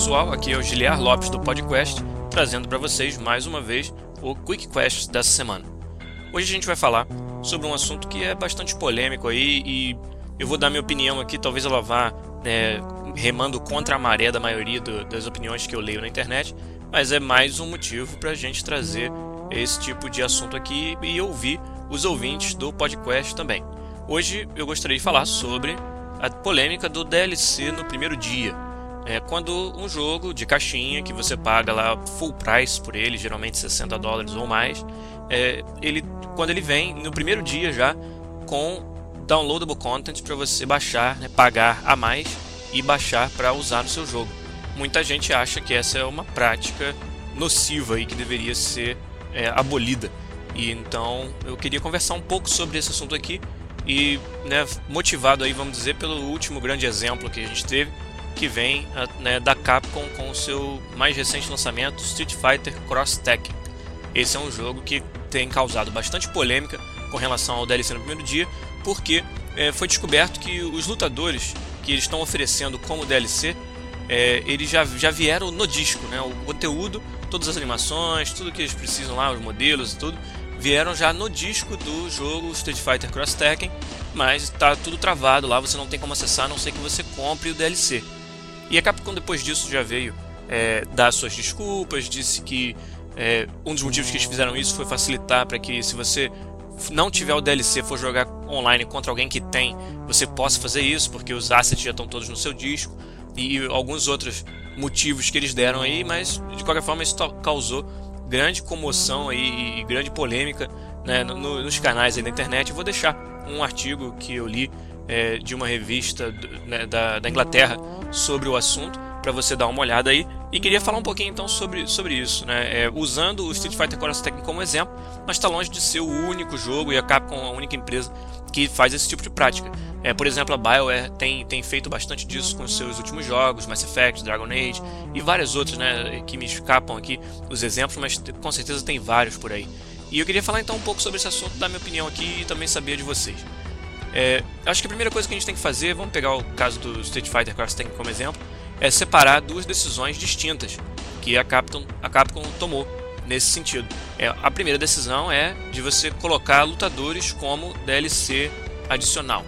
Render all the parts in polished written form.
pessoal, aqui é o Giliar Lopes do podcast, trazendo para vocês mais uma vez o Quick Quest dessa semana. Hoje a gente vai falar sobre um assunto que é bastante polêmico aí e eu vou dar minha opinião aqui, talvez ela vá remando contra a maré da maioria das opiniões que eu leio na internet, mas é mais um motivo para a gente trazer esse tipo de assunto aqui e ouvir os ouvintes do podcast também. Hoje eu gostaria de falar sobre a polêmica do DLC no primeiro dia. Quando um jogo de caixinha, que você paga lá full price por ele, geralmente $60 ou mais, quando ele vem no primeiro dia já com downloadable content para você baixar, pagar a mais e baixar para usar no seu jogo. Muita gente acha que essa é uma prática nociva e que deveria ser abolida. E então eu queria conversar um pouco sobre esse assunto aqui e motivado aí, vamos dizer, pelo último grande exemplo que a gente teve, que vem da Capcom com o seu mais recente lançamento, Street Fighter Cross Tekken. Esse é um jogo que tem causado bastante polêmica com relação ao DLC no primeiro dia, porque foi descoberto que os lutadores que eles estão oferecendo como DLC, eles já vieram no disco, o conteúdo, todas as animações, tudo que eles precisam lá, os modelos e tudo, vieram já no disco do jogo Street Fighter Cross Tekken, mas está tudo travado lá, você não tem como acessar, a não ser que você compre o DLC. E a Capcom depois disso já veio dar suas desculpas, disse que um dos motivos que eles fizeram isso foi facilitar para que, se você não tiver o DLC, for jogar online contra alguém que tem, você possa fazer isso, porque os assets já estão todos no seu disco, e alguns outros motivos que eles deram aí, mas de qualquer forma isso causou grande comoção aí, e grande polêmica nos canais aí da internet. Eu vou deixar um artigo que eu li de uma revista da Inglaterra sobre o assunto, para você dar uma olhada aí, e queria falar um pouquinho então sobre isso, usando o Street Fighter Cross Tekken como exemplo, mas está longe de ser o único jogo e a Capcom a única empresa que faz esse tipo de prática. Por exemplo, a BioWare tem feito bastante disso com os seus últimos jogos, Mass Effect, Dragon Age e várias outras, que me escapam aqui os exemplos, mas com certeza tem vários por aí. E eu queria falar então um pouco sobre esse assunto, dar minha opinião aqui e também saber de vocês. Acho que a primeira coisa que a gente tem que fazer, vamos pegar o caso do Street Fighter Cross Tekken como exemplo, é separar duas decisões distintas que a Capcom tomou nesse sentido. A primeira decisão é de você colocar lutadores como DLC adicional,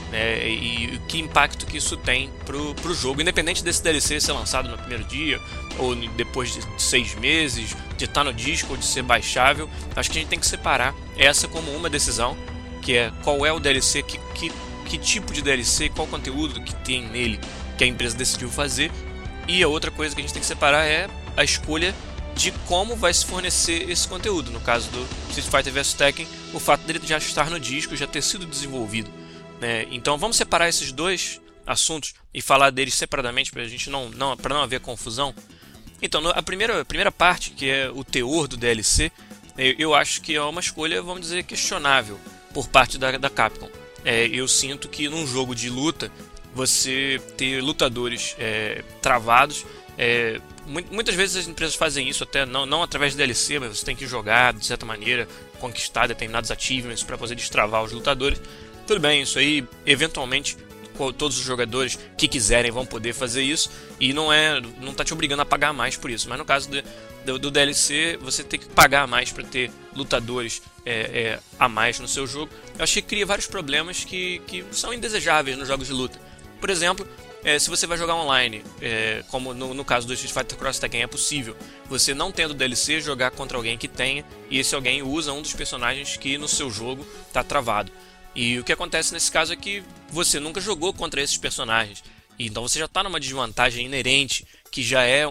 e que impacto que isso tem pro jogo, independente desse DLC ser lançado no primeiro dia ou depois de 6 meses, de estar no disco ou de ser baixável. Acho que a gente tem que separar essa como uma decisão, que é qual é o DLC, que tipo de DLC, qual conteúdo que tem nele que a empresa decidiu fazer, e a outra coisa que a gente tem que separar é a escolha de como vai se fornecer esse conteúdo. No caso do Street Fighter vs Tekken, o fato dele já estar no disco, já ter sido desenvolvido, Então vamos separar esses dois assuntos e falar deles separadamente, para a gente não haver confusão. Então, a primeira parte, que é o teor do DLC, eu acho que é uma escolha, vamos dizer, questionável por parte da Capcom. Eu sinto que num jogo de luta, você ter lutadores travados, muitas vezes as empresas fazem isso até não através de DLC, mas você tem que jogar de certa maneira, conquistar determinados achievements para poder destravar os lutadores. Tudo bem, isso aí eventualmente todos os jogadores que quiserem vão poder fazer isso, e não está te obrigando a pagar mais por isso. Mas no caso do DLC, você tem que pagar mais para ter lutadores a mais no seu jogo. Eu acho que cria vários problemas que são indesejáveis nos jogos de luta. Por exemplo, se você vai jogar online, como no caso do Street Fighter Cross Tekken, é possível você, não tendo DLC, jogar contra alguém que tenha, e esse alguém usa um dos personagens que no seu jogo está travado. E o que acontece nesse caso é que você nunca jogou contra esses personagens, então você já está numa desvantagem inerente, que já é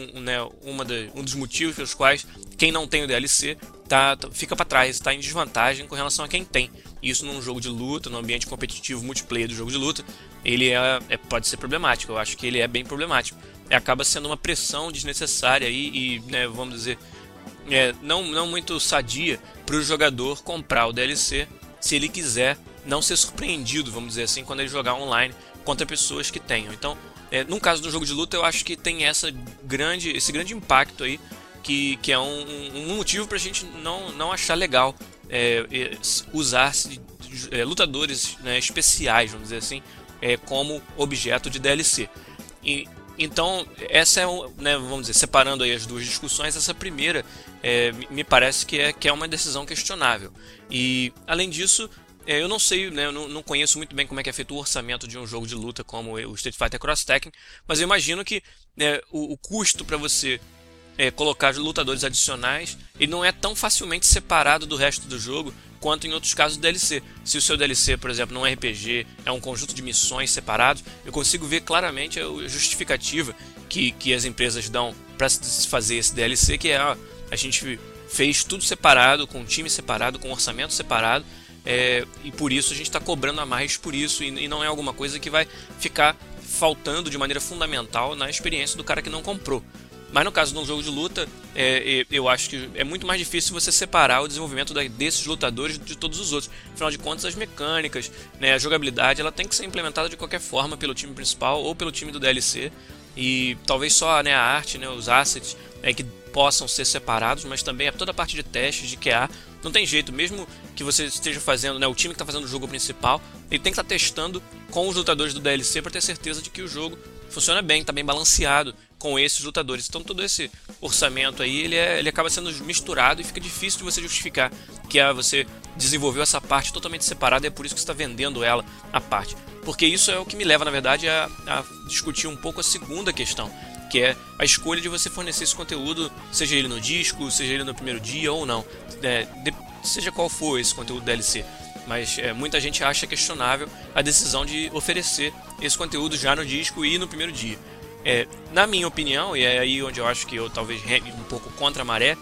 um dos motivos pelos quais quem não tem o DLC fica para trás, está em desvantagem com relação a quem tem. Isso num jogo de luta, num ambiente competitivo multiplayer do jogo de luta, ele pode ser problemático. Eu acho que ele é bem problemático. Acaba sendo uma pressão desnecessária e vamos dizer, não muito sadia para o jogador comprar o DLC, se ele quiser não ser surpreendido, vamos dizer assim, quando ele jogar online contra pessoas que tenham. Então, no caso do jogo de luta, eu acho que tem esse grande impacto aí, que é um motivo para a gente não achar legal usar-se lutadores especiais, vamos dizer assim, como objeto de DLC. E Então, essa é, né, vamos dizer, separando aí as duas discussões, essa primeira me parece que é uma decisão questionável. E, além disso, eu não sei, né, eu não conheço muito bem como é que é feito o orçamento de um jogo de luta como o Street Fighter Cross Tekken, mas eu imagino que o custo para você colocar lutadores adicionais, ele não é tão facilmente separado do resto do jogo quanto em outros casos do DLC. Se o seu DLC, por exemplo, não é RPG, é um conjunto de missões separados, eu consigo ver claramente a justificativa que as empresas dão para se fazer esse DLC, que é a gente fez tudo separado, com um time separado, com um orçamento separado, e por isso a gente está cobrando a mais por isso, e não é alguma coisa que vai ficar faltando de maneira fundamental na experiência do cara que não comprou. Mas no caso de um jogo de luta, eu acho que é muito mais difícil você separar o desenvolvimento desses lutadores de todos os outros. Afinal de contas, as mecânicas, né, a jogabilidade, ela tem que ser implementada de qualquer forma pelo time principal ou pelo time do DLC. E talvez só, né, a arte, né, os assets que possam ser separados, mas também toda a parte de testes, de QA. Não tem jeito, mesmo que você esteja fazendo, né, o time que está fazendo o jogo principal, ele tem que estar testando com os lutadores do DLC para ter certeza de que o jogo funciona bem, está bem balanceado com esses lutadores. Então todo esse orçamento aí, ele acaba sendo misturado e fica difícil de você justificar que você desenvolveu essa parte totalmente separada e é por isso que você está vendendo ela à parte. Porque isso é o que me leva, na verdade, a discutir um pouco a segunda questão, que é a escolha de você fornecer esse conteúdo, seja ele no disco, seja ele no primeiro dia ou não, seja qual for esse conteúdo DLC. Mas muita gente acha questionável a decisão de oferecer esse conteúdo já no disco e no primeiro dia. Na minha opinião, e é aí onde eu acho que eu talvez reme um pouco contra a maré,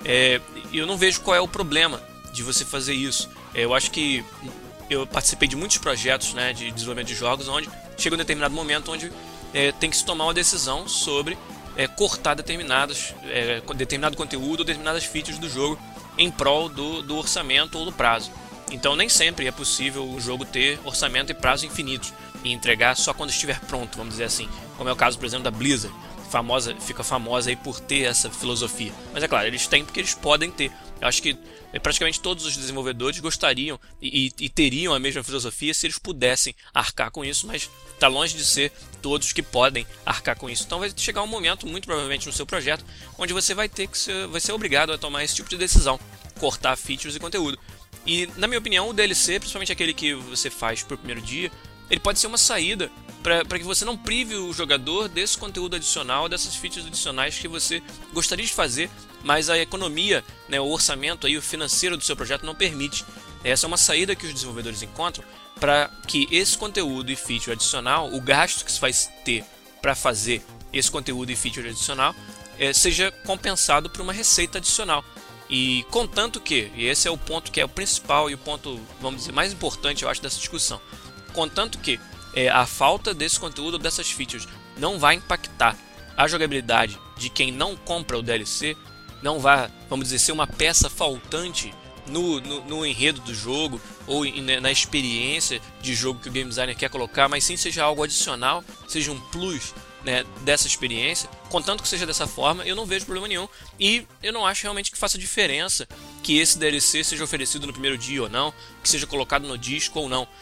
eu não vejo qual é o problema de você fazer isso. Eu acho que eu participei de muitos projetos, né, de desenvolvimento de jogos onde chega um determinado momento onde tem que se tomar uma decisão sobre cortar determinado conteúdo, determinadas features do jogo em prol do orçamento ou do prazo. Então nem sempre é possível o jogo ter orçamento e prazo infinitos e entregar só quando estiver pronto, vamos dizer assim, como é o caso, por exemplo, da Blizzard, fica famosa aí por ter essa filosofia. Mas é claro, eles têm porque eles podem ter. Eu acho que praticamente todos os desenvolvedores gostariam e teriam a mesma filosofia se eles pudessem arcar com isso, mas está longe de ser todos que podem arcar com isso. Então vai chegar um momento, muito provavelmente no seu projeto, onde você vai ser obrigado a tomar esse tipo de decisão, cortar features e conteúdo. E, na minha opinião, o DLC, principalmente aquele que você faz pro primeiro dia, ele pode ser uma saída para que você não prive o jogador desse conteúdo adicional, dessas features adicionais que você gostaria de fazer, mas a economia, né, o orçamento aí, o financeiro do seu projeto não permite. Essa é uma saída que os desenvolvedores encontram para que esse conteúdo e feature adicional, o gasto que se vai ter para fazer esse conteúdo e feature adicional, seja compensado por uma receita adicional. E contanto que, e esse é o ponto que é o principal e o ponto, vamos dizer, mais importante, eu acho, dessa discussão, contanto que a falta desse conteúdo, dessas features, não vai impactar a jogabilidade de quem não compra o DLC, não vai, vamos dizer, ser uma peça faltante no enredo do jogo ou na experiência de jogo que o game designer quer colocar, mas sim seja algo adicional, seja um plus, né, dessa experiência. Contanto que seja dessa forma, eu não vejo problema nenhum e eu não acho realmente que faça diferença que esse DLC seja oferecido no primeiro dia ou não, que seja colocado no disco ou não.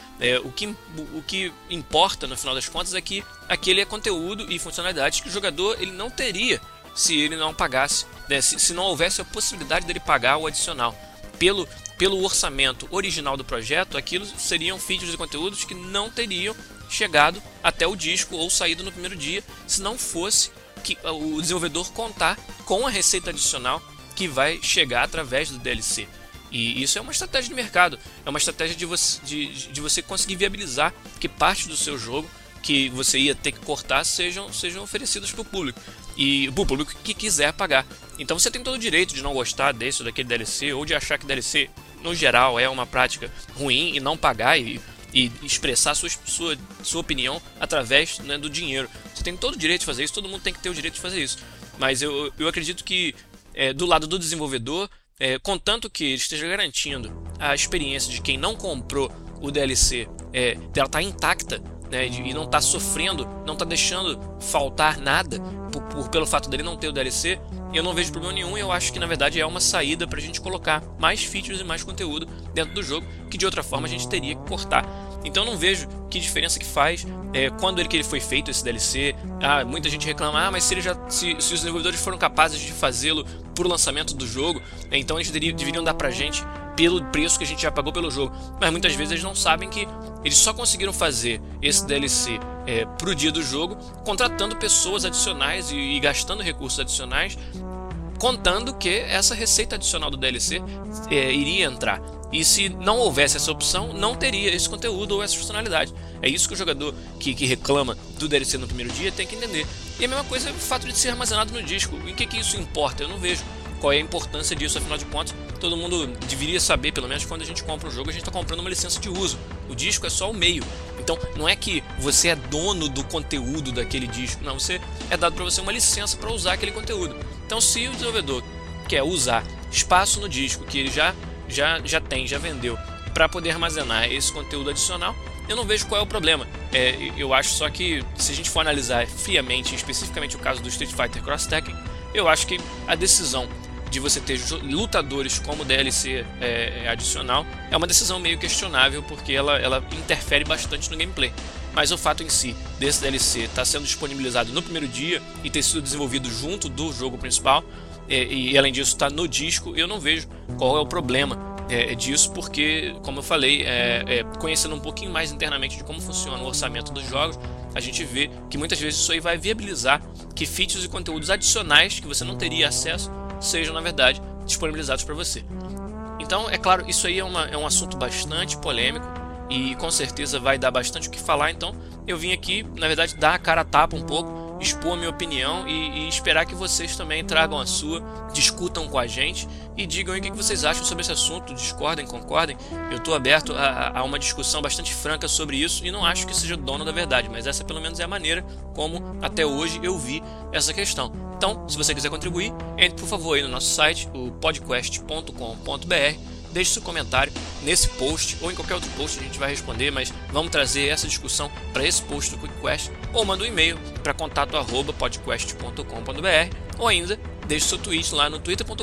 O que importa no final das contas é que aquele é conteúdo e funcionalidades que o jogador ele não teria se ele não pagasse, né, se não houvesse a possibilidade dele pagar o adicional. Pelo orçamento original do projeto, aquilo seriam features e conteúdos que não teriam chegado até o disco ou saído no primeiro dia, se não fosse que o desenvolvedor contar com a receita adicional que vai chegar através do DLC. E isso é uma estratégia de mercado, é uma estratégia de você conseguir viabilizar que parte do seu jogo que você ia ter que cortar sejam oferecidos para o público e para o público que quiser pagar. Então você tem todo o direito de não gostar desse ou daquele DLC, ou de achar que DLC no geral é uma prática ruim e não pagar e expressar sua opinião através, né, do dinheiro. Você tem todo o direito de fazer isso, todo mundo tem que ter o direito de fazer isso. Mas eu acredito que do lado do desenvolvedor, contanto que ele esteja garantindo a experiência de quem não comprou o DLC, dela estar intacta, né, e não está sofrendo, não está deixando faltar nada pelo fato dele não ter o DLC, eu não vejo problema nenhum. Eu acho que na verdade é uma saída para a gente colocar mais features e mais conteúdo dentro do jogo, que de outra forma a gente teria que cortar. Então eu não vejo que diferença que faz quando que ele foi feito, esse DLC. Muita gente reclama, mas se os desenvolvedores foram capazes de fazê-lo por lançamento do jogo, então eles deveriam dar pra gente pelo preço que a gente já pagou pelo jogo. Mas muitas vezes eles não sabem que eles só conseguiram fazer esse DLC pro dia do jogo, contratando pessoas adicionais e gastando recursos adicionais, contando que essa receita adicional do DLC iria entrar. E se não houvesse essa opção, não teria esse conteúdo ou essa funcionalidade. É isso que o jogador que reclama do DLC no primeiro dia tem que entender. E a mesma coisa é o fato de ser armazenado no disco. Em que isso importa? Eu não vejo qual é a importância disso, afinal de contas. Todo mundo deveria saber, pelo menos quando a gente compra um jogo, a gente está comprando uma licença de uso. O disco é só o meio. Então não é que você é dono do conteúdo daquele disco. Não, você é dado para você uma licença para usar aquele conteúdo. Então se o desenvolvedor quer usar espaço no disco que ele já vendeu, para poder armazenar esse conteúdo adicional, eu não vejo qual é o problema. Eu acho só que, se a gente for analisar friamente, especificamente o caso do Street Fighter Cross Tekken, eu acho que a decisão de você ter lutadores como DLC adicional é uma decisão meio questionável, porque ela interfere bastante no gameplay. Mas o fato em si desse DLC estar sendo disponibilizado no primeiro dia e ter sido desenvolvido junto do jogo principal, e além disso está no disco, eu não vejo qual é o problema disso, porque, como eu falei, conhecendo um pouquinho mais internamente de como funciona o orçamento dos jogos, a gente vê que muitas vezes isso aí vai viabilizar que features e conteúdos adicionais que você não teria acesso sejam, na verdade, disponibilizados para você. Então, é claro, isso aí é um assunto bastante polêmico e com certeza vai dar bastante o que falar. Então eu vim aqui, na verdade, dar a cara a tapa um pouco, expor a minha opinião e esperar que vocês também tragam a sua, discutam com a gente e digam aí o que vocês acham sobre esse assunto, discordem, concordem. Eu estou aberto a uma discussão bastante franca sobre isso e não acho que seja dono da verdade, mas essa pelo menos é a maneira como até hoje eu vi essa questão. Então, se você quiser contribuir, entre por favor aí no nosso site, o podquest.com.br, deixe seu comentário nesse post ou em qualquer outro post, a gente vai responder, mas vamos trazer essa discussão para esse post do QuickQuest, ou manda um e-mail para contato@podquest.com.br, ou ainda deixe seu tweet lá no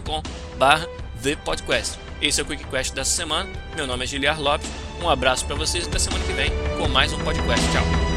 twitter.com/thepodquest. Esse é o QuickQuest dessa semana. Meu nome é Giliar Lopes. Um abraço para vocês e até semana que vem com mais um podcast. Tchau!